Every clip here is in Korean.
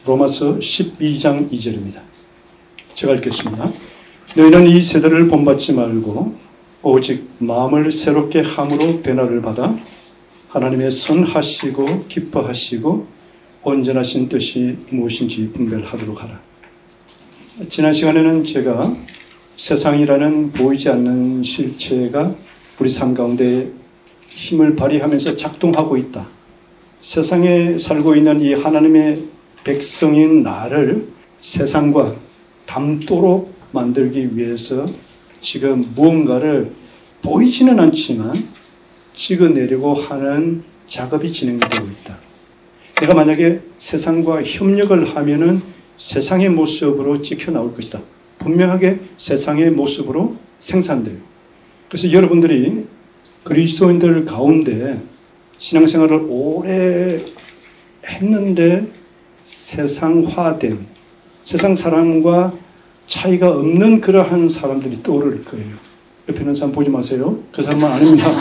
로마서 12장 2절입니다. 제가 읽겠습니다. 너희는 이 세대를 본받지 말고 오직 마음을 새롭게 함으로 변화를 받아 하나님의 선하시고 기뻐하시고 온전하신 뜻이 무엇인지 분별하도록 하라. 지난 시간에는 제가 세상이라는 보이지 않는 실체가 우리 삶 가운데 힘을 발휘하면서 작동하고 있다. 세상에 살고 있는 이 하나님의 백성인 나를 세상과 닮도록 만들기 위해서 지금 무언가를 보이지는 않지만 찍어내려고 하는 작업이 진행되고 있다. 내가 만약에 세상과 협력을 하면은 세상의 모습으로 찍혀 나올 것이다. 분명하게 세상의 모습으로 생산돼요. 그래서 여러분들이 그리스도인들 가운데 신앙생활을 오래 했는데 세상화된, 세상 사람과 차이가 없는 그러한 사람들이 떠오를 거예요. 옆에 있는 사람 보지 마세요. 그 사람은 아닙니다.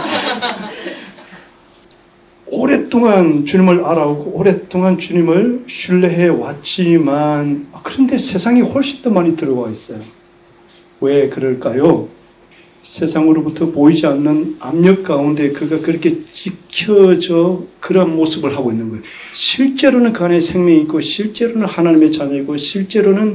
오랫동안 주님을 알아오고 오랫동안 주님을 신뢰해 왔지만 그런데 세상이 훨씬 더 많이 들어와 있어요. 왜 그럴까요? 세상으로부터 보이지 않는 압력 가운데 그가 그렇게 지켜져 그런 모습을 하고 있는 거예요. 실제로는 그 안에 생명이 있고 실제로는 하나님의 자녀이고 실제로는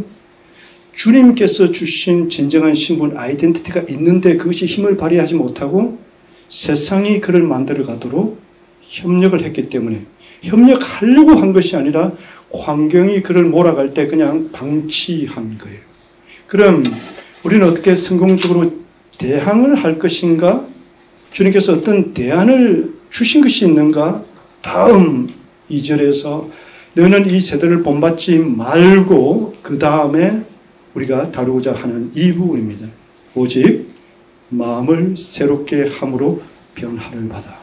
주님께서 주신 진정한 신분 아이덴티티가 있는데 그것이 힘을 발휘하지 못하고 세상이 그를 만들어 가도록 협력을 했기 때문에 협력하려고 한 것이 아니라 환경이 그를 몰아갈 때 그냥 방치한 거예요. 그럼 우리는 어떻게 성공적으로 대항을 할 것인가? 주님께서 어떤 대안을 주신 것이 있는가? 다음 2절에서 너는 이 세대를 본받지 말고 그 다음에 우리가 다루고자 하는 이 부분입니다. 오직 마음을 새롭게 함으로 변화를 받아.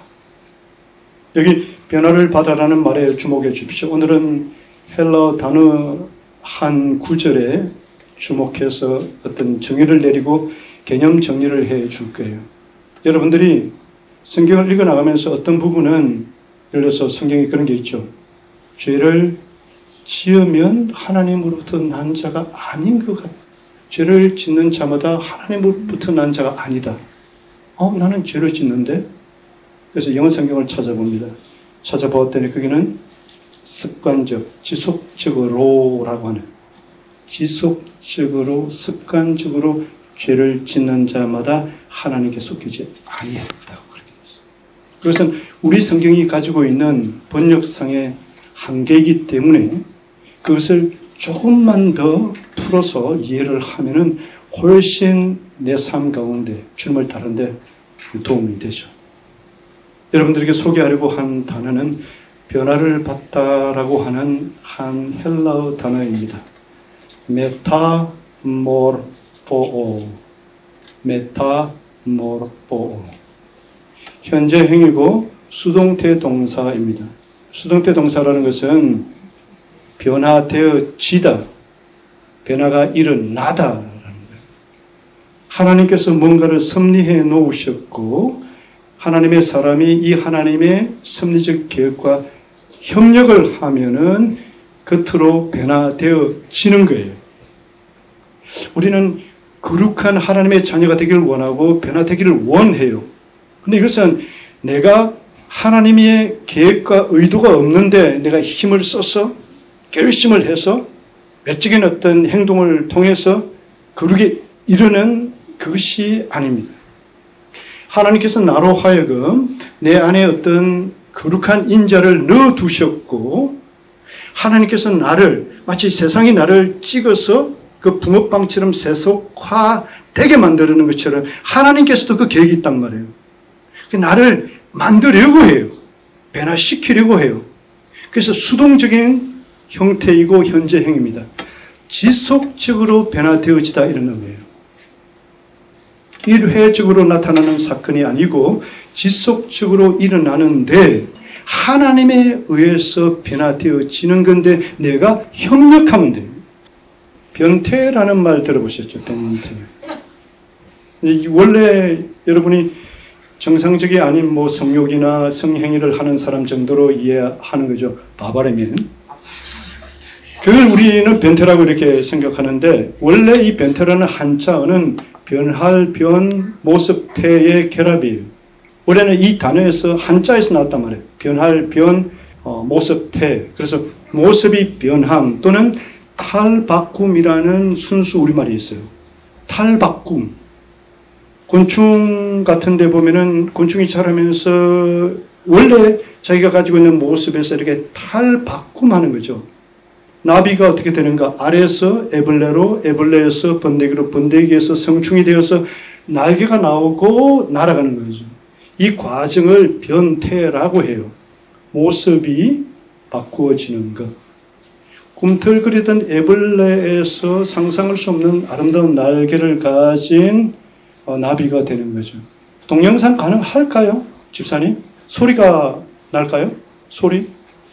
여기 변화를 받아라는 말에 주목해 주십시오. 오늘은 헬러 단어 한 구절에 주목해서 어떤 정의를 내리고 개념 정리를 해 줄 거예요. 여러분들이 성경을 읽어나가면서 어떤 부분은 예를 들어서 성경에 그런 게 있죠. 죄를 지으면 하나님으로부터 난 자가 아닌 것 같아. 죄를 짓는 자마다 하나님으로부터 난 자가 아니다. 나는 죄를 짓는데? 그래서 영어 성경을 찾아봅니다. 찾아보았더니 거기는 습관적, 지속적으로라고 하는 지속적으로, 습관적으로 죄를 짓는 자마다 하나님께 속히지 아니했다고 그렇게 됐어요. 그것은 우리 성경이 가지고 있는 번역상의 한계이기 때문에 그것을 조금만 더 풀어서 이해를 하면은 훨씬 내 삶 가운데 주님을 따르는데 도움이 되죠. 여러분들에게 소개하려고 한 단어는 변화를 받다라고 하는 한 헬라어 단어입니다. 메타모르포. 현재 행위고 수동태 동사입니다. 수동태 동사라는 것은 변화되어지다, 변화가 일어나다라는 거예요. 하나님께서 뭔가를 섭리해 놓으셨고 하나님의 사람이 이 하나님의 섭리적 계획과 협력을 하면은 겉으로 변화되어지는 거예요. 우리는 거룩한 하나님의 자녀가 되기를 원하고 변화되기를 원해요. 그런데 이것은 내가 하나님의 계획과 의도가 없는데 내가 힘을 써서 결심을 해서 외적인 어떤 행동을 통해서 거룩에 이르는 그것이 아닙니다. 하나님께서 나로 하여금 내 안에 어떤 거룩한 인자를 넣어두셨고 하나님께서 나를 마치 세상이 나를 찍어서 그 붕어빵처럼 세속화되게 만드는 것처럼 하나님께서도 그 계획이 있단 말이에요. 나를 만들려고 해요. 변화시키려고 해요. 그래서 수동적인 형태이고 현재 행위입니다. 지속적으로 변화되어지다 이런 의미예요. 일회적으로 나타나는 사건이 아니고 지속적으로 일어나는데 하나님에 의해서 변화되어지는 건데 내가 협력하면 돼요. 변태라는 말 들어보셨죠? 변태. 원래 여러분이 정상적이 아닌 성욕이나 성행위를 하는 사람 정도로 이해하는 거죠. 바바레면 그걸 우리는 변태라고 이렇게 생각하는데 원래 이 변태라는 한자어는 변할 변 모습태의 결합이에요. 원래는 이 단어에서 한자에서 나왔단 말이에요. 변할 변 모습태. 그래서 모습이 변함 또는 탈바꿈이라는 순수 우리말이 있어요. 탈바꿈. 곤충 같은 데 보면은 곤충이 자라면서 원래 자기가 가지고 있는 모습에서 이렇게 탈바꿈하는 거죠. 나비가 어떻게 되는가? 알에서 애벌레로, 애벌레에서 번데기로, 번데기에서 성충이 되어서 날개가 나오고 날아가는 거죠. 이 과정을 변태라고 해요. 모습이 바꾸어지는 것. 꿈틀거리던 애벌레에서 상상할 수 없는 아름다운 날개를 가진 나비가 되는 거죠. 동영상 가능할까요? 집사님? 소리가 날까요? 소리?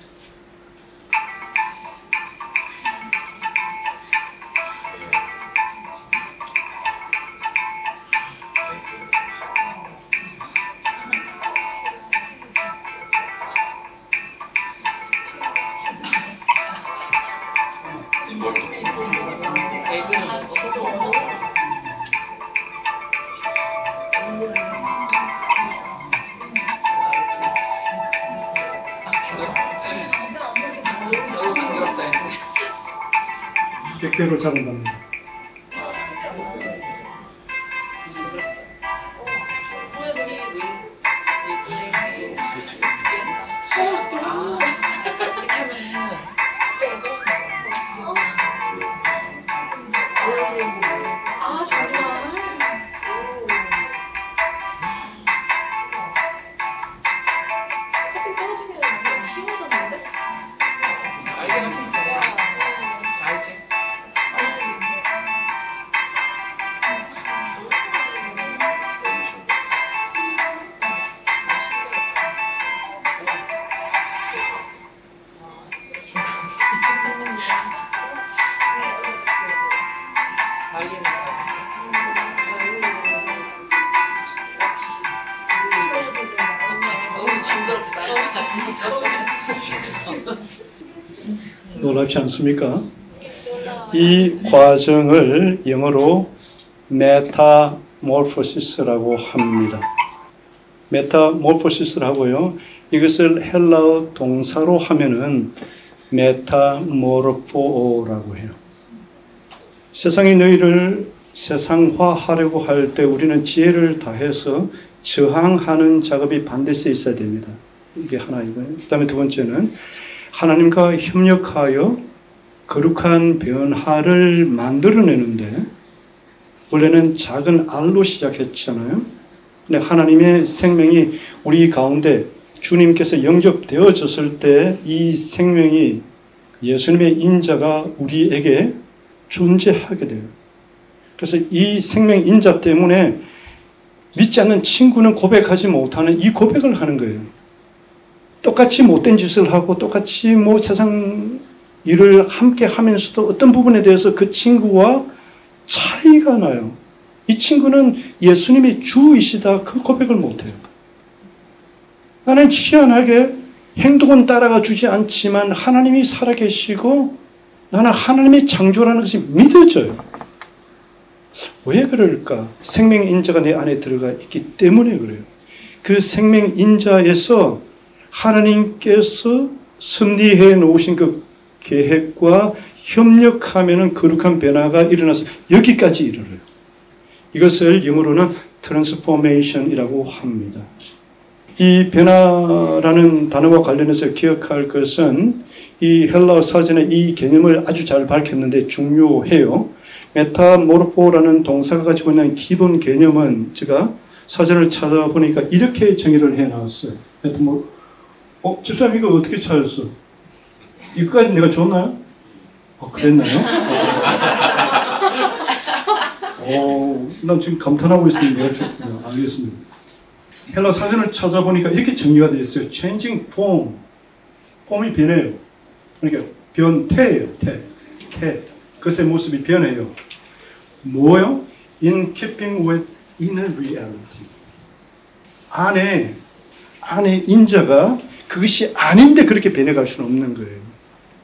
백배로 자란답니다. 놀랍지 않습니까? 이 과정을 영어로 메타모르포시스라고 합니다. 메타모르포시스라고요. 이것을 헬라어 동사로 하면은 메타모르포라고 해요. 세상이 너희를 세상화하려고 할 때 우리는 지혜를 다해서 저항하는 작업이 반드시 있어야 됩니다. 이게 하나이고요. 그 다음에 두 번째는 하나님과 협력하여 거룩한 변화를 만들어내는데 원래는 작은 알로 시작했잖아요. 근데 하나님의 생명이 우리 가운데 주님께서 영접되어졌을 때 이 생명이 예수님의 인자가 우리에게 존재하게 돼요. 그래서 이 생명 인자 때문에 믿지 않는 친구는 고백하지 못하는 이 고백을 하는 거예요. 똑같이 못된 짓을 하고 똑같이 세상 일을 함께 하면서도 어떤 부분에 대해서 그 친구와 차이가 나요. 이 친구는 예수님이 주이시다 그 고백을 못해요. 나는 희한하게 행동은 따라가 주지 않지만 하나님이 살아계시고 나는 하나님의 창조라는 것이 믿어져요. 왜 그럴까? 생명인자가 내 안에 들어가 있기 때문에 그래요. 그 생명인자에서 하나님께서 섭리해 놓으신 그 계획과 협력하면은 거룩한 변화가 일어나서 여기까지 이르러요. 이것을 영어로는 트랜스포메이션이라고 합니다. 이 변화라는 단어와 관련해서 기억할 것은 이 헬라어 사전에 이 개념을 아주 잘 밝혔는데 중요해요. 메타모르포라는 동사가 가지고 있는 기본 개념은 제가 사전을 찾아보니까 이렇게 정의를 해놨어요. 집사님 이거 어떻게 찾았어? 이거까지 내가 줬나요? 그랬나요? 난 지금 감탄하고 있으니 내가 줬군요. 알겠습니다. 헬라 사전을 찾아보니까 이렇게 정의가 되어 있어요. Changing form. 폼이 변해요. 그러니까 변태예요. 태. 그것의 모습이 변해요. 뭐요? In keeping with inner reality. 안에 인자가 그것이 아닌데 그렇게 변해갈 수는 없는 거예요.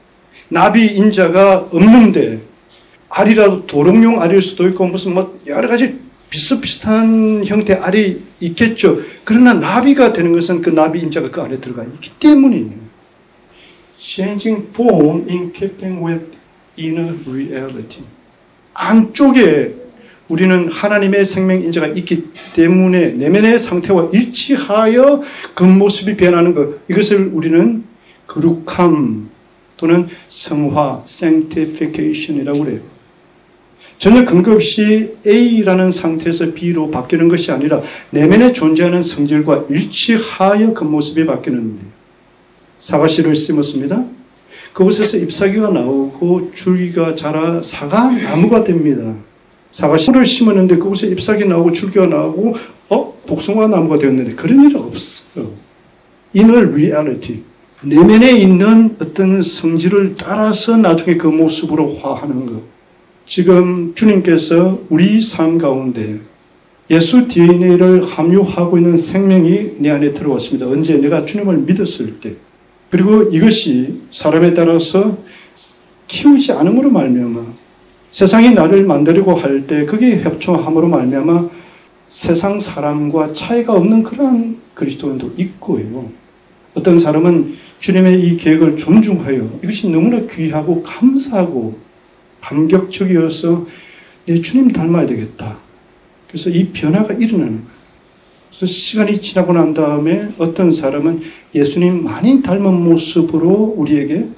나비 인자가 없는데 알이라도 도롱뇽 알일 수도 있고 무슨 뭐 여러 가지 비슷비슷한 형태의 알이 있겠죠. 그러나 나비가 되는 것은 그 나비 인자가 그 안에 들어가 있기 때문이에요. Changing form in keeping with inner reality. 안쪽에 우리는 하나님의 생명 인자가 있기 때문에 내면의 상태와 일치하여 겉모습이 변하는 것. 이것을 우리는 거룩함 또는 성화, sanctification이라고 그래요. 전혀 근거 없이 A라는 상태에서 B로 바뀌는 것이 아니라 내면에 존재하는 성질과 일치하여 겉모습이 바뀌는 데요. 사과씨를 심었습니다. 그곳에서 잎사귀가 나오고 줄기가 자라 사과 나무가 됩니다. 사과씨를 심었는데 그곳에 잎사귀 나오고 줄기가 나오고 복숭아 나무가 되었는데 그런 일은 없어요. Inner reality. 내면에 있는 어떤 성질을 따라서 나중에 그 모습으로 화하는 것. 지금 주님께서 우리 삶 가운데 예수 DNA를 함유하고 있는 생명이 내 안에 들어왔습니다. 언제? 내가 주님을 믿었을 때. 그리고 이것이 사람에 따라서 키우지 않음으로 말미암아 세상이 나를 만들려고 할 때 그게 협조함으로 말미암아 세상 사람과 차이가 없는 그러한 그리스도인도 있고요. 어떤 사람은 주님의 이 계획을 존중하여 이것이 너무나 귀하고 감사하고 감격적이어서 내 주님 닮아야 되겠다. 그래서 이 변화가 일어나는 거예요. 그래서 시간이 지나고 난 다음에 어떤 사람은 예수님 많이 닮은 모습으로 우리에게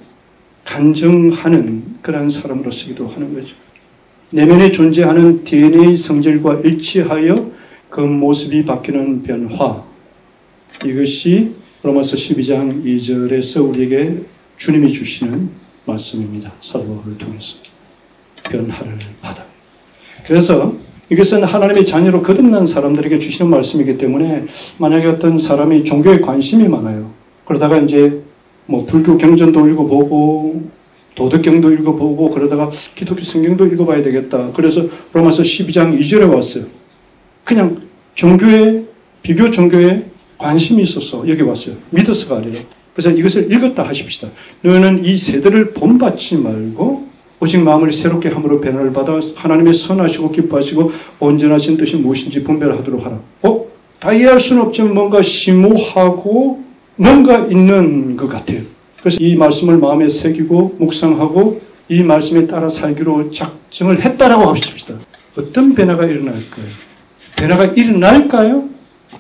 간증하는 그런 사람으로서기도 하는 거죠. 내면에 존재하는 DNA 성질과 일치하여 그 모습이 바뀌는 변화. 이것이 로마서 12장 2절에서 우리에게 주님이 주시는 말씀입니다. 사도 바울을 통해서. 변화를 받아. 그래서 이것은 하나님의 자녀로 거듭난 사람들에게 주시는 말씀이기 때문에 만약에 어떤 사람이 종교에 관심이 많아요. 그러다가 이제 뭐 불교 경전도 읽어보고 도덕경도 읽어보고 그러다가 기독교 성경도 읽어봐야 되겠다. 그래서 로마서 12장 2절에 왔어요. 그냥 종교에 비교 종교에 관심이 있어서 여기 왔어요. 믿어서가 아니라. 그래서 이것을 읽었다 하십시다. 너희는 이 세대를 본받지 말고 오직 마음을 새롭게 함으로 변화를 받아 하나님의 선하시고 기뻐하시고 온전하신 뜻이 무엇인지 분별하도록 하라. 다 이해할 수는 없지만 뭔가 심오하고 뭔가 있는 것 같아요. 그래서 이 말씀을 마음에 새기고 묵상하고 이 말씀에 따라 살기로 작정을 했다라고 하십시다. 어떤 변화가 일어날까요? 변화가 일어날까요?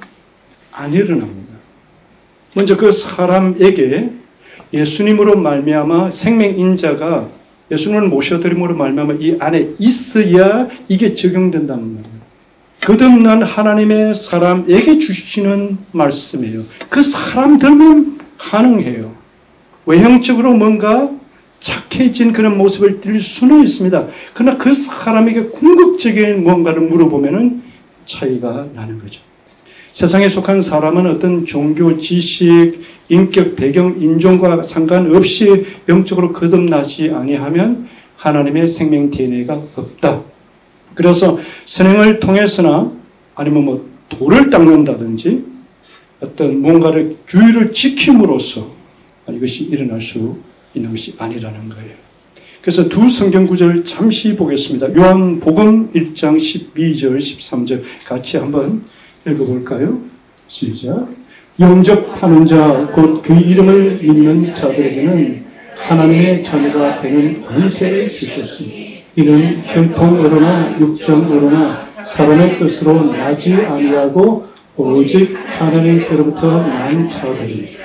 안 일어납니다. 먼저 그 사람에게 예수님으로 말미암아 생명인자가 예수님을 모셔드림으로 말미암아 이 안에 있어야 이게 적용된다는 말이에요. 거듭난 하나님의 사람에게 주시는 말씀이에요. 그 사람들만 가능해요. 외형적으로 뭔가 착해진 그런 모습을 띌 수는 있습니다. 그러나 그 사람에게 궁극적인 뭔가를 물어보면은 차이가 나는 거죠. 세상에 속한 사람은 어떤 종교, 지식, 인격, 배경, 인종과 상관없이 영적으로 거듭나지 아니하면 하나님의 생명 DNA가 없다. 그래서 선행을 통해서나 아니면 뭐 돌을 닦는다든지 어떤 뭔가를 규율을 지킴으로써 이것이 일어날 수 있는 것이 아니라는 거예요. 그래서 두 성경 구절을 잠시 보겠습니다. 요한복음 1장 12절, 13절 같이 한번 읽어볼까요? 시작. 영접하는 자, 곧 그 이름을 믿는 자들에게는 하나님의 자녀가 되는 권세를 주셨으니 이는 혈통으로나 육정으로나 사람의 뜻으로 나지 아니하고 오직 하나님께로부터 난 자들이니라.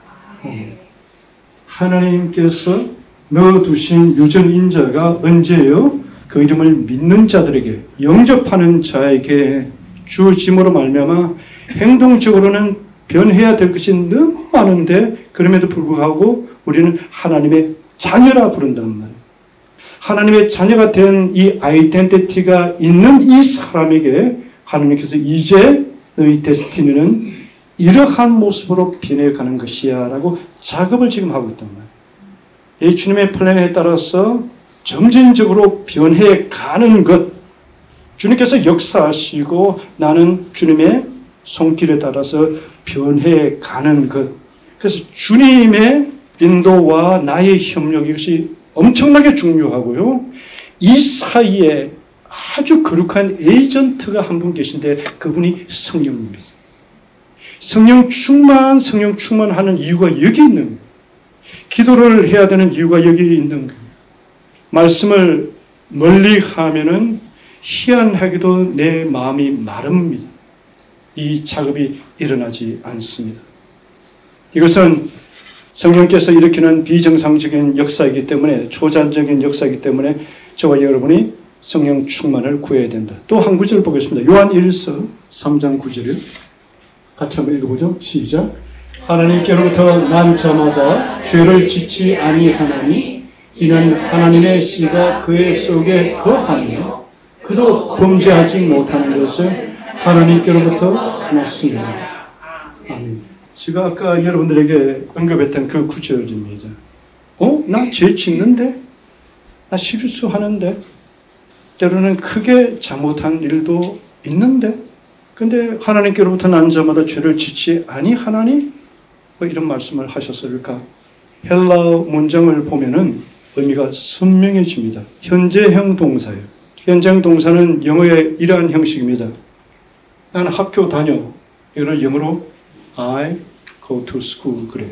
하나님께서 넣어두신 유전인자가 언제요? 그 이름을 믿는 자들에게, 영접하는 자에게 주어짐으로 말미암아 행동적으로는 변해야 될 것이 너무 많은데 그럼에도 불구하고 우리는 하나님의 자녀라 부른단 말이에요. 하나님의 자녀가 된 이 아이덴티티가 있는 이 사람에게 하나님께서 이제 너희 데스티니는 이러한 모습으로 변해가는 것이야 라고 작업을 지금 하고 있단 말이에요. 이 주님의 플랜에 따라서 점진적으로 변해가는 것, 주님께서 역사하시고 나는 주님의 손길에 따라서 변해가는 것. 그래서 주님의 인도와 나의 협력, 이것이 엄청나게 중요하고요. 이 사이에 아주 거룩한 에이전트가 한 분 계신데 그분이 성령님입니다. 성령 충만하는 이유가 여기 있는 거예요. 기도를 해야 되는 이유가 여기 있는 거예요. 말씀을 멀리 하면은 희한하게도 내 마음이 마릅니다. 이 작업이 일어나지 않습니다. 이것은 성령께서 일으키는 비정상적인 역사이기 때문에, 초자연적인 역사이기 때문에 저와 여러분이 성령 충만을 구해야 된다. 또 한 구절 보겠습니다. 요한 1서 3장 9절을 같이 한번 읽어보죠. 시작. 하나님께로부터 난 자마다 죄를 짓지 아니하나니 이는 하나님의 씨가 그의 속에 거하며 그도 범죄하지 못하는 것을 하나님께로부터 났습니다. 아멘. 제가 아까 여러분들에게 언급했던 그 구절입니다. 나 죄 짓는데? 나 실수하는데? 때로는 크게 잘못한 일도 있는데? 근데 하나님께로부터 난 자마다 죄를 짓지 아니하나니? 이런 말씀을 하셨을까? 헬라어 문장을 보면은 의미가 선명해집니다. 현재형 동사예요. 현재형 동사는 영어의 이러한 형식입니다. 나는 학교 다녀. 이거는 영어로 I go to school 그래요.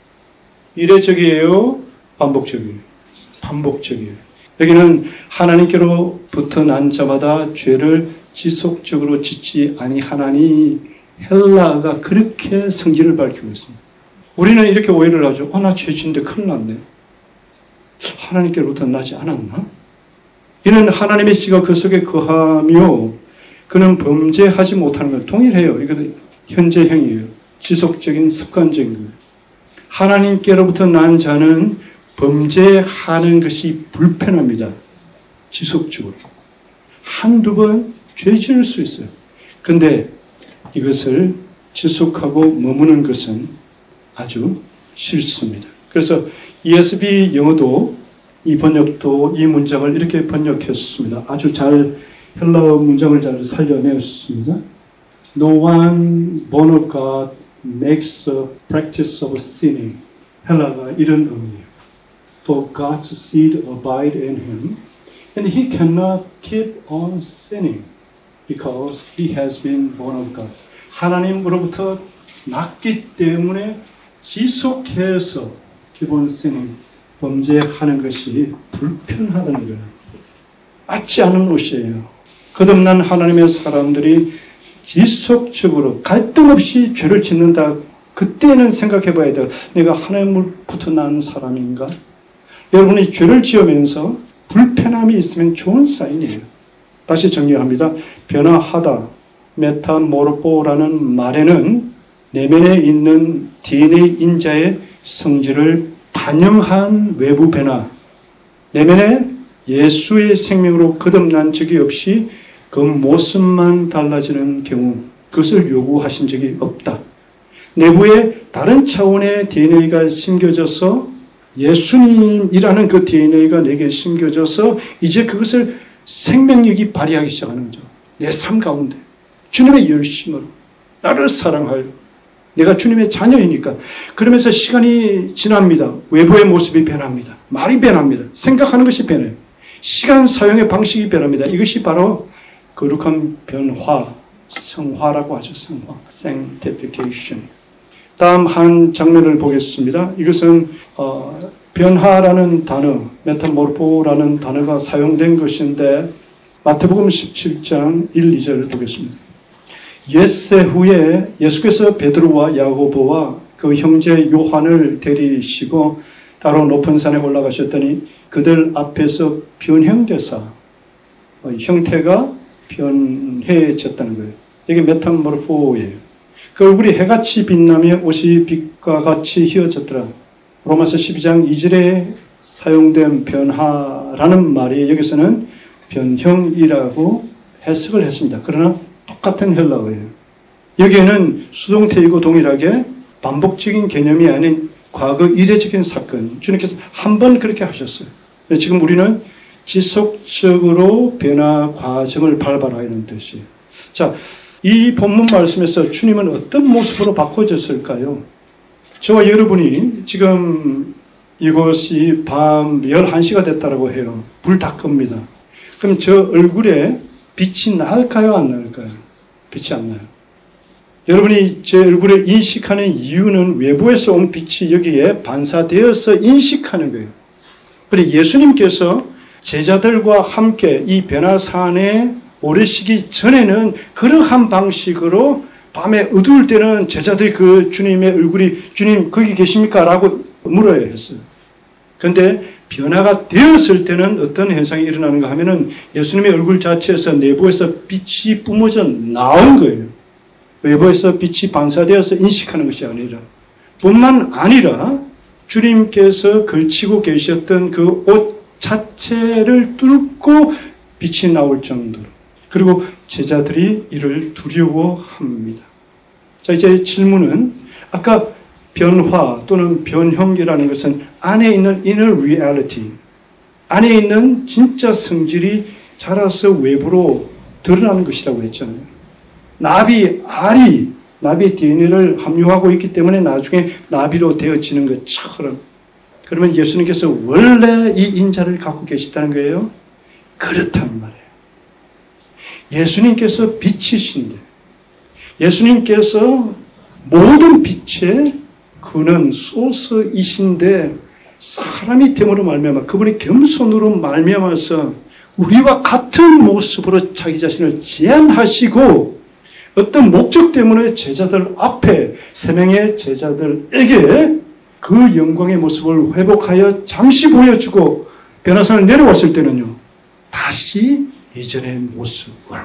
이례적이에요? 반복적이에요? 반복적이에요. 여기는 하나님께로부터 난 자마다 죄를 지속적으로 짓지 아니하나니 헬라가 그렇게 성질을 밝히고 있습니다. 우리는 이렇게 오해를 하죠. 나 죄 짓는데 큰일 났네. 하나님께로부터 나지 않았나? 이는 하나님의 씨가 그 속에 거하며 그는 범죄하지 못하는 것 동일해요. 이건 현재형이에요. 지속적인 습관적인 거예요. 하나님께로부터 난 자는 범죄하는 것이 불편합니다. 지속적으로. 한두 번 죄 지을 수 있어요. 근데 이것을 지속하고 머무는 것은 아주 싫습니다. 그래서 ESV 영어도 이 번역도 이 문장을 이렇게 번역했습니다. 아주 잘 헬라어 문장을 잘 살려내었습니다. No one born of God makes a practice of sinning. 헬라가 이런 의미예요. For God's seed abide in him, and he cannot keep on sinning because he has been born of God. 하나님으로부터 났기 때문에 지속해서 기본 sinning, 범죄하는 것이 불편하다는 거예요. 맞지 않은 옷이에요. 거듭난 하나님의 사람들이 지속적으로 갈등 없이 죄를 짓는다. 그때는 생각해 봐야 돼요. 내가 하나님으로부터 난 사람인가? 여러분이 죄를 지으면서 불편함이 있으면 좋은 사인이에요. 다시 정리합니다. 변화하다, 메타모르포라는 말에는 내면에 있는 DNA 인자의 성질을 반영한 외부 변화, 내면에 예수의 생명으로 거듭난 적이 없이 그 모습만 달라지는 경우, 그것을 요구하신 적이 없다. 내부에 다른 차원의 DNA가 심겨져서 예수님이라는 그 DNA가 내게 심겨져서 이제 그것을 생명력이 발휘하기 시작하는 거죠. 내 삶 가운데 주님의 열심으로 나를 사랑하여 내가 주님의 자녀이니까. 그러면서 시간이 지납니다. 외부의 모습이 변합니다. 말이 변합니다. 생각하는 것이 변해요. 시간 사용의 방식이 변합니다. 이것이 바로 거룩한 변화, 성화라고 하죠. 성화, sanctification. 다음 한 장면을 보겠습니다. 이것은 변화라는 단어, 메타모르포라는 단어가 사용된 것인데 마태복음 17장 1, 2절을 보겠습니다. 엿새 후에 예수께서 베드로와 야고보와 그 형제 요한을 데리시고 따로 높은 산에 올라가셨더니 그들 앞에서 변형되사 형태가 변해졌다는 거예요. 이게 메타모르포예요. 그 얼굴이 해같이 빛나며 옷이 빛과 같이 휘어졌더라. 로마서 12장 2절에 사용된 변화라는 말이 여기서는 변형이라고 해석을 했습니다. 그러나 똑같은 헬라어예요. 여기에는 수동태이고 동일하게 반복적인 개념이 아닌 과거 이례적인 사건, 주님께서 한 번 그렇게 하셨어요. 지금 우리는 지속적으로 변화 과정을 밟아라 이런 뜻이에요. 자, 이 본문 말씀에서 주님은 어떤 모습으로 바꿔졌을까요? 저와 여러분이 지금 이곳이 밤 11시가 됐다고 해요. 불 다 끕니다. 그럼 저 얼굴에 빛이 날까요? 안 날까요? 빛이 안 나요. 여러분이 제 얼굴을 인식하는 이유는 외부에서 온 빛이 여기에 반사되어서 인식하는 거예요. 그리고 예수님께서 제자들과 함께 이 변화산에 오르시기 전에는 그러한 방식으로 밤에 어두울 때는 제자들이 그 주님의 얼굴이 주님 거기 계십니까? 라고 물어야 했어요. 그런데 변화가 되었을 때는 어떤 현상이 일어나는가 하면은 예수님의 얼굴 자체에서 내부에서 빛이 뿜어져 나온 거예요. 외부에서 빛이 반사되어서 인식하는 것이 아니라 뿐만 아니라 주님께서 걸치고 계셨던 그 옷 자체를 뚫고 빛이 나올 정도로 그리고 제자들이 이를 두려워합니다. 자, 이제 질문은 아까 변화 또는 변형이라는 것은 안에 있는 inner reality, 안에 있는 진짜 성질이 자라서 외부로 드러나는 것이라고 했잖아요. 알이 나비의 DNA를 함유하고 있기 때문에 나중에 나비로 되어지는 것처럼 그러면 예수님께서 원래 이 인자를 갖고 계시다는 거예요? 그렇단 말이에요. 예수님께서 빛이신데 예수님께서 모든 빛의 근원, 소스이신데 사람이 됨으로 말미암아 그분이 겸손으로 말미암아서 우리와 같은 모습으로 자기 자신을 제한하시고 어떤 목적 때문에 제자들 앞에 세 명의 제자들에게 그 영광의 모습을 회복하여 잠시 보여주고 변화산을 내려왔을 때는요. 다시 이전의 모습으로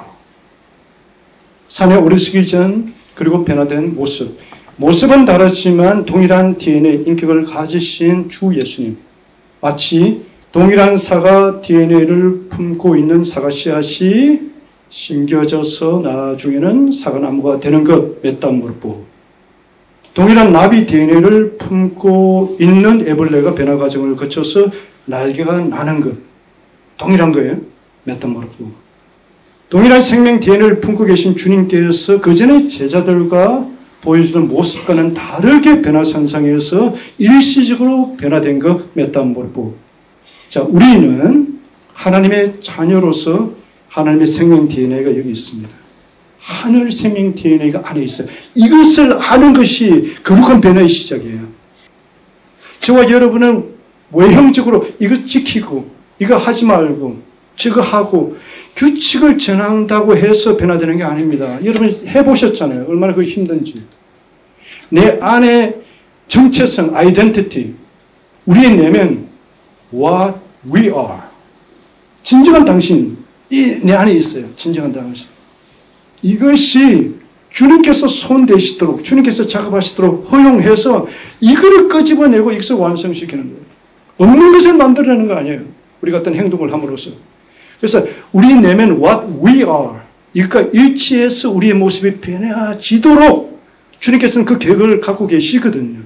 산에 오르시기 전 그리고 변화된 모습은 다르지만 동일한 DNA 인격을 가지신 주 예수님 마치 동일한 사과 DNA를 품고 있는 사과 씨앗이 심겨져서 나중에는 사과나무가 되는 것 메타모르포 동일한 나비 DNA를 품고 있는 애벌레가 변화 과정을 거쳐서 날개가 나는 것 동일한 거예요. 메타모르포 동일한 생명 DNA를 품고 계신 주님께서 그전에 제자들과 보여주는 모습과는 다르게 변화선상에서 일시적으로 변화된 것 메타모르포 자, 우리는 하나님의 자녀로서 하나님의 생명 DNA가 여기 있습니다. 하늘 생명 DNA가 안에 있어요. 이것을 아는 것이 거룩한 변화의 시작이에요. 저와 여러분은 외형적으로 이거 지키고 이거 하지 말고 저거 하고 규칙을 정한다고 해서 변화되는 게 아닙니다. 여러분 해보셨잖아요. 얼마나 그게 힘든지. 내 안에 정체성, identity, 우리의 내면 what we are. 진정한 당신, 내 안에 있어요. 진정한 당신. 이것이 주님께서 손대시도록, 주님께서 작업하시도록 허용해서 이거를 끄집어내고 이것을 완성시키는 거예요. 없는 것을 만들어내는 거 아니에요. 우리가 어떤 행동을 함으로써. 그래서 우리 내면 what we are, 이것과 일치해서 우리의 모습이 변해지도록 주님께서는 그 계획을 갖고 계시거든요.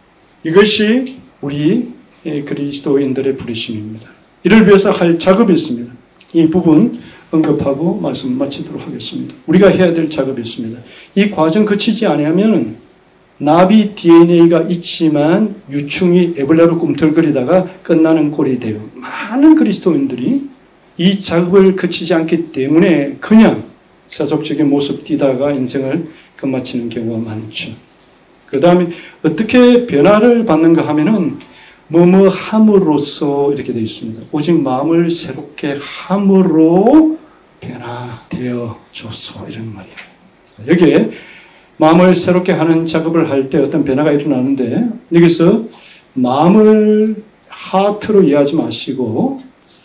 이것이 우리 그리스도인들의 부르심입니다. 이를 위해서 할 작업이 있습니다. 이 부분 언급하고 말씀 마치도록 하겠습니다. 우리가 해야 될 작업이 있습니다. 이 과정 거치지 않으면 나비 DNA가 있지만 유충이 애벌레로 꿈틀거리다가 끝나는 꼴이 돼요. 많은 그리스도인들이 이 작업을 거치지 않기 때문에 그냥 세속적인 모습 띠다가 인생을 끝마치는 경우가 많죠. 그 다음에 어떻게 변화를 받는가 하면은 뭐뭐 함으로써 이렇게 되어 있습니다. 오직 마음을 새롭게 함으로 변화되어 줬소 이런 말이에요. 여기에 마음을 새롭게 하는 작업을 할 때 어떤 변화가 일어나는데 여기서 마음을 하트로 이해하지 마시고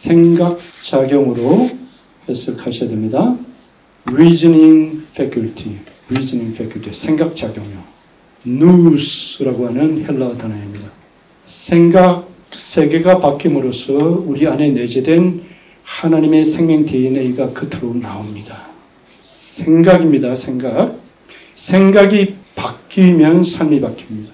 생각작용으로 해석하셔야 됩니다. reasoning faculty, 생각작용이요. nous 라고 하는 헬라어 단어입니다. 생각 세계가 바뀜으로써 우리 안에 내재된 하나님의 생명 DNA가 겉으로 나옵니다. 생각입니다. 생각이 바뀌면 삶이 바뀝니다.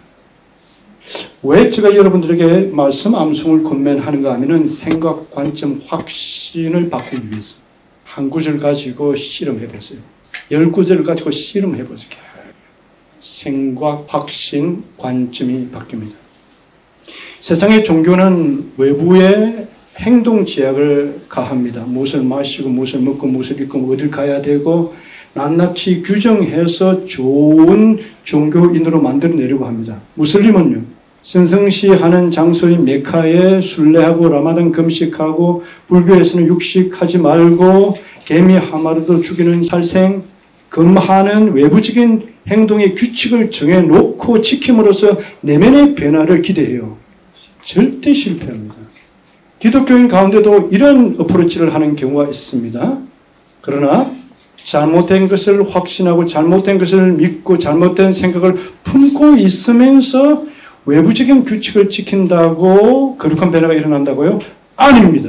왜 제가 여러분들에게 말씀 암송을 권면하는가 하면은 생각 관점 확신을 바꾸기 위해서 한 구절 가지고 실험해보세요. 10구절 가지고 실험해보세요. 생각, 확신, 관점이 바뀝니다. 세상의 종교는 외부에 행동 제약을 가합니다. 무엇을 마시고 무엇을 먹고 무엇을 입고 어딜 가야 되고 낱낱이 규정해서 좋은 종교인으로 만들어내려고 합니다. 무슬림은요. 신성시하는 장소인 메카에 순례하고 라마단 금식하고 불교에서는 육식하지 말고 개미 하마라도 죽이는 살생 금하는 외부적인 행동의 규칙을 정해놓고 지킴으로써 내면의 변화를 기대해요. 절대 실패합니다. 기독교인 가운데도 이런 어프로치를 하는 경우가 있습니다. 그러나 잘못된 것을 확신하고 잘못된 것을 믿고 잘못된 생각을 품고 있으면서 외부적인 규칙을 지킨다고 거룩한 변화가 일어난다고요? 아닙니다.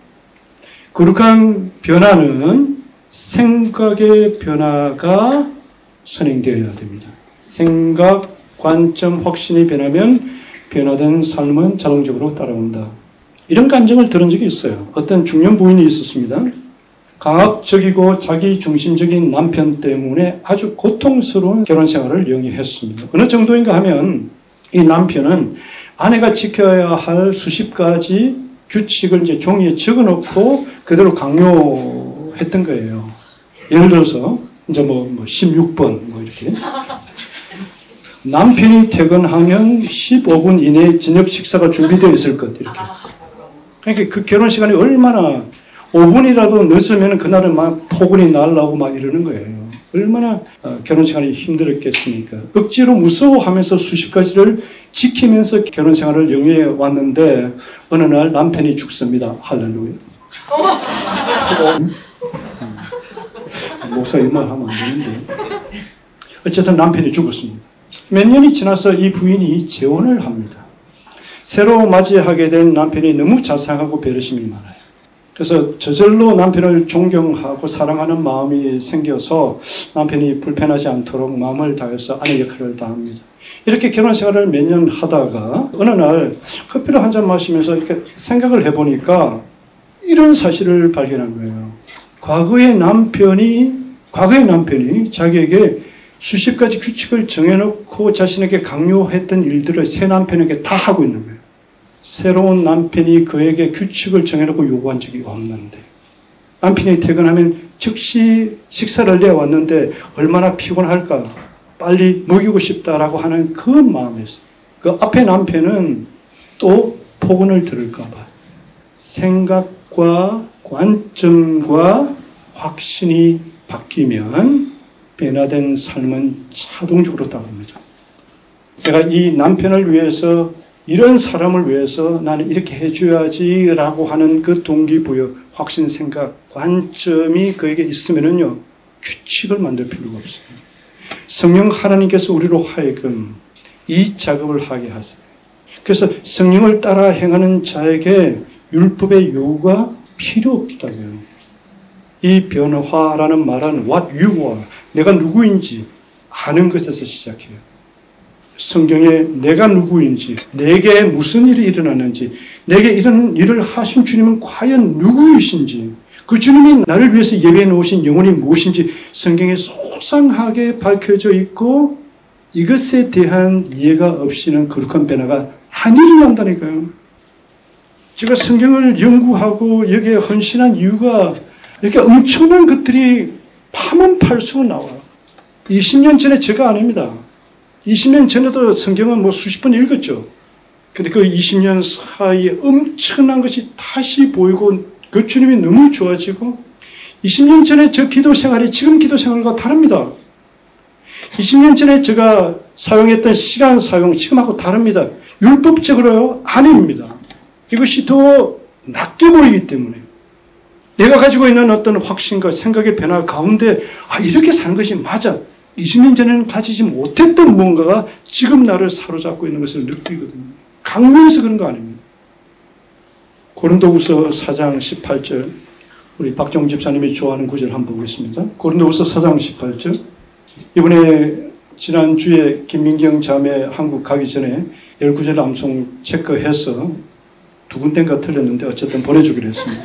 거룩한 변화는 생각의 변화가 선행되어야 됩니다. 생각, 관점, 확신이 변하면 변화된 삶은 자동적으로 따라온다. 이런 감정을 들은 적이 있어요. 어떤 중년 부인이 있었습니다. 강압적이고 자기중심적인 남편 때문에 아주 고통스러운 결혼 생활을 영위했습니다. 어느 정도인가 하면 이 남편은 아내가 지켜야 할 수십 가지 규칙을 이제 종이에 적어놓고 그대로 강요했던 거예요. 예를 들어서 이제 뭐 16번 뭐 이렇게 남편이 퇴근하면 15분 이내에 저녁 식사가 준비되어 있을 것 이렇게. 그러니까 그 결혼 시간이 얼마나 5분이라도 늦으면 그날은 막 포근이 날라오고 막 이러는 거예요. 얼마나 결혼 시간이 힘들었겠습니까? 억지로 무서워하면서 수십 가지를 지키면서 결혼 생활을 영위해 왔는데 어느 날 남편이 죽습니다. 할렐루야. 목사 이 말 하면 안 되는데. 어쨌든 남편이 죽었습니다. 몇 년이 지나서 이 부인이 재혼을 합니다. 새로 맞이하게 된 남편이 너무 자상하고 배려심이 많아요. 그래서 저절로 남편을 존경하고 사랑하는 마음이 생겨서 남편이 불편하지 않도록 마음을 다해서 아내 역할을 다합니다. 이렇게 결혼 생활을 몇 년 하다가 어느 날 커피를 한 잔 마시면서 이렇게 생각을 해보니까 이런 사실을 발견한 거예요. 과거의 남편이 자기에게 수십 가지 규칙을 정해놓고 자신에게 강요했던 일들을 새 남편에게 다 하고 있는 거예요. 새로운 남편이 그에게 규칙을 정해놓고 요구한 적이 없는데 남편이 퇴근하면 즉시 식사를 내왔는데 얼마나 피곤할까 빨리 먹이고 싶다라고 하는 그 마음에서 그 앞에 남편은 또 폭언을 들을까 봐 생각과 관점과 확신이 바뀌면 변화된 삶은 자동적으로 따라옵니다. 내가 이 남편을 위해서 이런 사람을 위해서 나는 이렇게 해줘야지라고 하는 그 동기부여, 확신, 생각, 관점이 그에게 있으면은요 규칙을 만들 필요가 없어요. 성령 하나님께서 우리로 하여금 이 작업을 하게 하세요. 그래서 성령을 따라 행하는 자에게 율법의 요구가 필요 없다고요. 이 변화라는 말은 what you are, 내가 누구인지 아는 것에서 시작해요. 성경에 내가 누구인지, 내게 무슨 일이 일어났는지, 내게 이런 일을 하신 주님은 과연 누구이신지, 그 주님이 나를 위해서 예배해 놓으신 영혼이 무엇인지 성경에 소상하게 밝혀져 있고 이것에 대한 이해가 없이는 거룩한 변화가 안 일어난다니까요. 제가 성경을 연구하고 여기에 헌신한 이유가 이렇게 엄청난 것들이 파문팔수록 나와요. 20년 전에 제가 아닙니다. 20년 전에도 성경은 뭐 수십 번 읽었죠. 근데 그 20년 사이에 엄청난 것이 다시 보이고 그 주님이 너무 좋아지고 20년 전에 저 기도 생활이 지금 기도 생활과 다릅니다. 20년 전에 제가 사용했던 시간 사용 지금하고 다릅니다. 율법적으로요? 아닙니다. 이것이 더 낮게 보이기 때문에 내가 가지고 있는 어떤 확신과 생각의 변화 가운데 이렇게 사는 것이 맞아. 20년 전에는 가지지 못했던 무언가가 지금 나를 사로잡고 있는 것을 느끼거든요. 강요해서 그런 거 아닙니다. 고린도후서 4장 18절 우리 박정 집사님이 좋아하는 구절 한번 보겠습니다. 고린도후서 4장 18절 이번에 지난주에 김민경 자매 한국 가기 전에 19절 암송 체크해서 두 군데인가 틀렸는데 어쨌든 보내주기로 했습니다.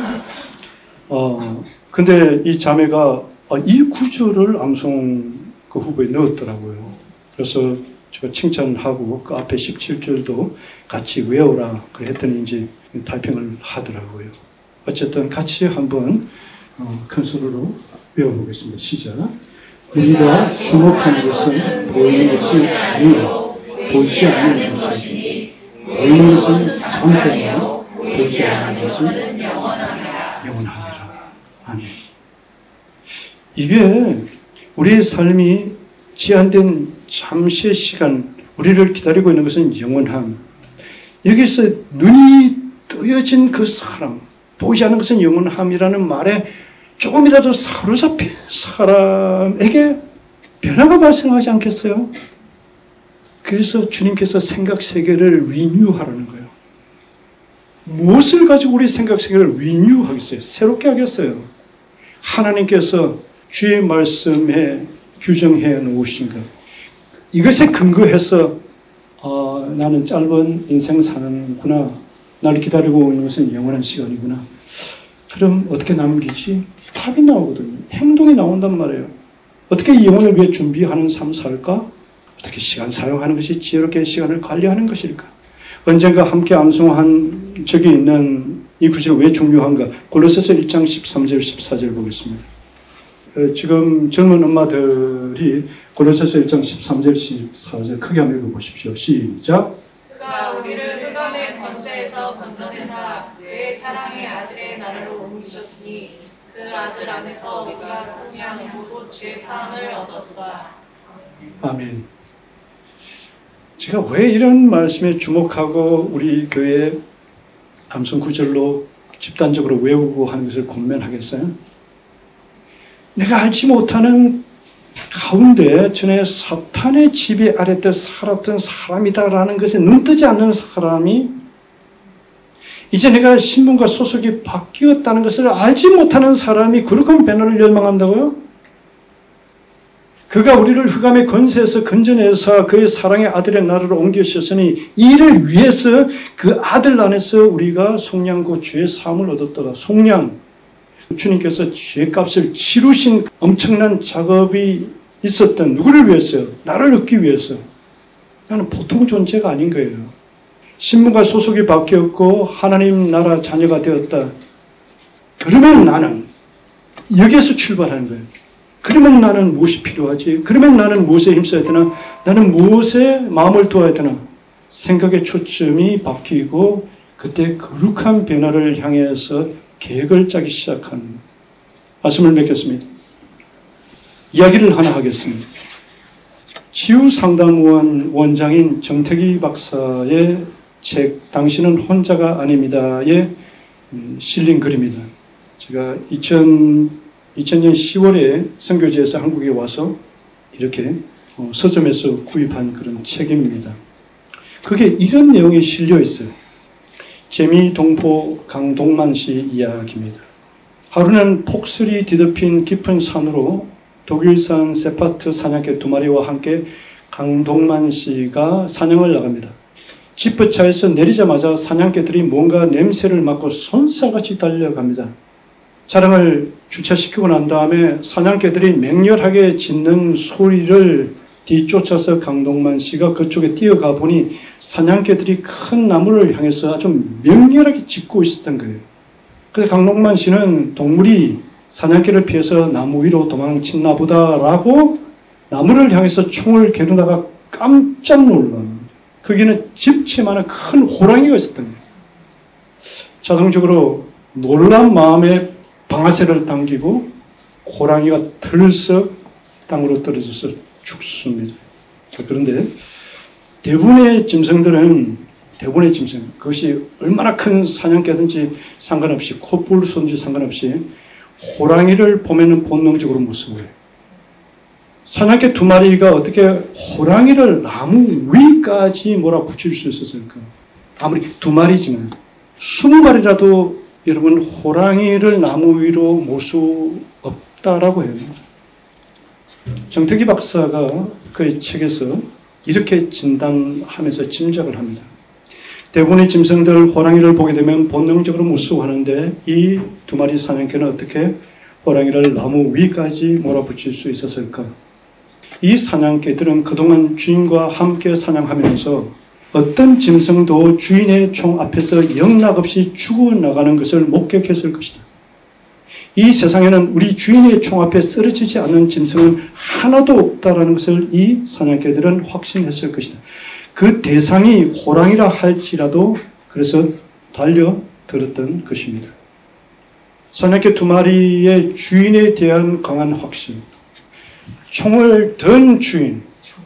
근데 이 자매가 이 구절을 암송 그 후보에 넣었더라고요. 그래서 제가 칭찬하고 그 앞에 17절도 같이 외우라 그랬더니 이제 타이핑을 하더라고요. 어쨌든 같이 한번 큰 소리로 외워보겠습니다. 시작. 우리가 주목하는 것은 보이는 것이 아니요 보이지 않는 것이니 보이는 것은 잠깐이요 보이지 않는 것은 영원하니라. 아멘. 이게 우리의 삶이 제한된 잠시의 시간, 우리를 기다리고 있는 것은 영원함. 여기서 눈이 뜨여진 그 사랑, 보이지 않는 것은 영원함이라는 말에 조금이라도 사로잡힌 사람에게 변화가 발생하지 않겠어요? 그래서 주님께서 생각 세계를 리뉴하라는 거예요. 무엇을 가지고 우리 생각 세계를 리뉴하겠어요? 새롭게 하겠어요? 하나님께서 주의 말씀에 규정해 놓으신 것. 이것에 근거해서 나는 짧은 인생 사는구나. 나를 기다리고 있는 것은 영원한 시간이구나. 그럼 어떻게 남기지? 답이 나오거든요. 행동이 나온단 말이에요. 어떻게 이 영혼을 위해 준비하는 삶 살까? 어떻게 시간 사용하는 것이 지혜롭게 시간을 관리하는 것일까? 언젠가 함께 암송한 적이 있는 이 구절이 왜 중요한가? 골로새서 1장 13절 14절 보겠습니다. 지금 젊은 엄마들이 골로새서 1장 13절 14절 크게 한번 읽어보십시오. 시작. 그가 우리를 흑암의 권세에서 건져내사 그의 사랑의 아들의 나라로 옮기셨으니 그 아들 안에서 우리가 속량 곧 죄 사함을 얻었다. 아멘. 제가 왜 이런 말씀에 주목하고 우리 교회 암송 구절로 집단적으로 외우고 하는 것을 권면하겠어요? 내가 알지 못하는 가운데 전에 사탄의 지배 아래 때 살았던 사람이다라는 것에 눈뜨지 않는 사람이 이제 내가 신분과 소속이 바뀌었다는 것을 알지 못하는 사람이 거룩한 변화를 열망한다고요? 그가 우리를 흑암의 권세에서 건져내서 그의 사랑의 아들의 나라로 옮기셨으니 이를 위해서 그 아들 안에서 우리가 속량고 주의 사함을 얻었더라. 속량. 주님께서 죄값을 치르신 엄청난 작업이 있었던 누구를 위해서요? 나를 얻기 위해서. 나는 보통 존재가 아닌 거예요. 신분과 소속이 바뀌었고 하나님 나라 자녀가 되었다. 그러면 나는 여기에서 출발하는 거예요. 그러면 나는 무엇이 필요하지? 그러면 나는 무엇에 힘써야 되나? 나는 무엇에 마음을 두어야 되나? 생각의 초점이 바뀌고 그때 거룩한 변화를 향해서 계획을 짜기 시작한 말씀을 맺겠습니다. 이야기를 하나 하겠습니다. 치유상담원 원장인 정태기 박사의 책 당신은 혼자가 아닙니다에 실린 글입니다. 제가 2000년 10월에 선교지에서 한국에 와서 이렇게 서점에서 구입한 그런 책입니다. 그게 이런 내용이 실려 있어요. 재미동포 강동만 씨 이야기입니다. 하루는 폭설이 뒤덮인 깊은 산으로 독일산 세파트 사냥개 2마리와 함께 강동만 씨가 사냥을 나갑니다. 지프차에서 내리자마자 사냥개들이 뭔가 냄새를 맡고 손살같이 달려갑니다. 차량을 주차시키고 난 다음에 사냥개들이 맹렬하게 짖는 소리를 뒤쫓아서 강동만 씨가 그쪽에 뛰어가 보니 사냥개들이 큰 나무를 향해서 아주 맹렬하게 짖고 있었던 거예요. 그래서 강동만 씨는 동물이 사냥개를 피해서 나무 위로 도망쳤나 보다라고 나무를 향해서 총을 겨누다가 깜짝 놀랍니다. 거기는 집채만한 큰 호랑이가 있었던 거예요. 자동적으로 놀란 마음에 방아쇠를 당기고 호랑이가 들썩 땅으로 떨어져서 죽습니다. 그런데 대부분의 짐승들은 그것이 얼마나 큰 사냥개든지 상관없이 콧불 쏜지 상관없이 호랑이를 보면은 본능적으로 무서워해요. 사냥개 2마리가 어떻게 호랑이를 나무 위까지 몰아붙일 수 있었을까? 아무리 2마리지만 20마리라도 여러분 호랑이를 나무 위로 몰 수 없다라고 해요. 정태기 박사가 그의 책에서 이렇게 진단하면서 짐작을 합니다. 대부분의 짐승들 호랑이를 보게 되면 본능적으로 무서워하는데 이 2마리 사냥개는 어떻게 호랑이를 나무 위까지 몰아붙일 수 있었을까? 이 사냥개들은 그동안 주인과 함께 사냥하면서 어떤 짐승도 주인의 총 앞에서 영락없이 죽어나가는 것을 목격했을 것이다. 이 세상에는 우리 주인의 총 앞에 쓰러지지 않는 짐승은 하나도 없다라는 것을 이 사냥개들은 확신했을 것이다. 그 대상이 호랑이라 할지라도 그래서 달려들었던 것입니다. 사냥개 2마리의 주인에 대한 강한 확신. 총을 든 주인.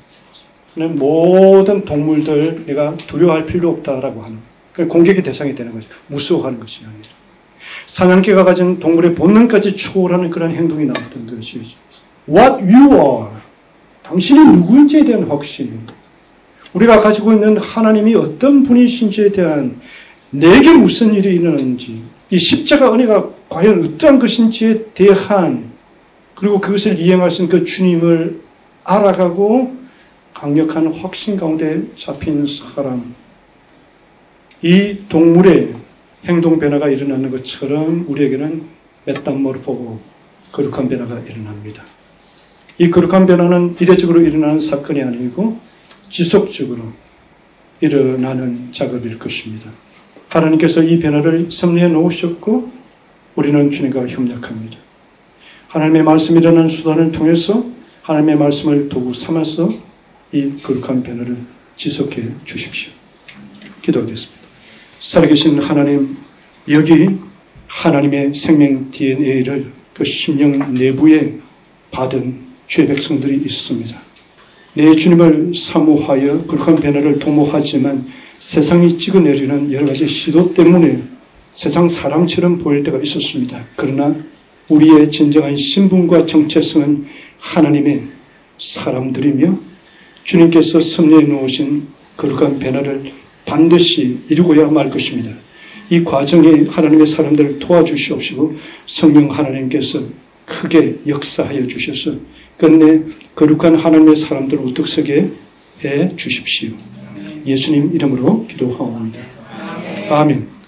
모든 동물들 내가 두려워할 필요 없다라고 하는 공격의 대상이 되는 거죠. 무서워하는 것이 아니라. 사냥개가 가진 동물의 본능까지 초월하는 그런 행동이 나왔던 것이죠. What you are. 당신이 누구인지에 대한 확신. 우리가 가지고 있는 하나님이 어떤 분이신지에 대한 내게 무슨 일이 일어나는지 이 십자가 은혜가 과연 어떠한 것인지에 대한 그리고 그것을 이행하신 그 주님을 알아가고 강력한 확신 가운데 잡힌 사람. 이 동물의 행동 변화가 일어나는 것처럼 우리에게는 메타모르포고 거룩한 변화가 일어납니다. 이 거룩한 변화는 이례적으로 일어나는 사건이 아니고 지속적으로 일어나는 작업일 것입니다. 하나님께서 이 변화를 섭리해 놓으셨고 우리는 주님과 협력합니다. 하나님의 말씀이 일어나는 수단을 통해서 하나님의 말씀을 도구 삼아서 이 거룩한 변화를 지속해 주십시오. 기도하겠습니다. 살아계신 하나님, 여기 하나님의 생명 DNA를 그 심령 내부에 받은 주의 백성들이 있습니다. 내 주님을 사모하여 거룩한 변화를 도모하지만 세상이 찍어내리는 여러 가지 시도 때문에 세상 사람처럼 보일 때가 있었습니다. 그러나 우리의 진정한 신분과 정체성은 하나님의 사람들이며 주님께서 섭리해 놓으신 거룩한 변화를 반드시 이루고야 말 것입니다. 이 과정에 하나님의 사람들을 도와주시옵시고 성령 하나님께서 크게 역사하여 주셔서 끝내 거룩한 하나님의 사람들을 우뚝 서게 해 주십시오. 예수님 이름으로 기도하옵니다. 아멘.